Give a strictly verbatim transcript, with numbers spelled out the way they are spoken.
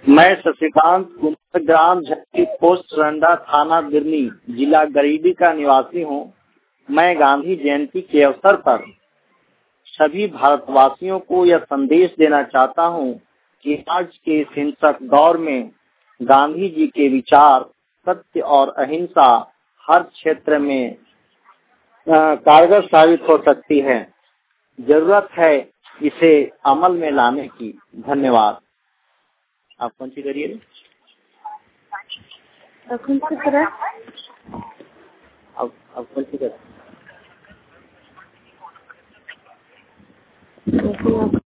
मैं शशिकांत कुमार, ग्राम झक्की, पोस्ट रंडा, थाना बिरनी, जिला गिरिडीह का निवासी हूँ। मैं गांधी जयंती के अवसर पर सभी भारतवासियों को यह संदेश देना चाहता हूँ कि आज के इस हिंसक दौर में गांधी जी के विचार सत्य और अहिंसा हर क्षेत्र में कारगर साबित हो सकती है। जरूरत है इसे अमल में लाने की। धन्यवाद। आप कौन सी करिए? अब कौन सी करें? अब अब कौन सी करें?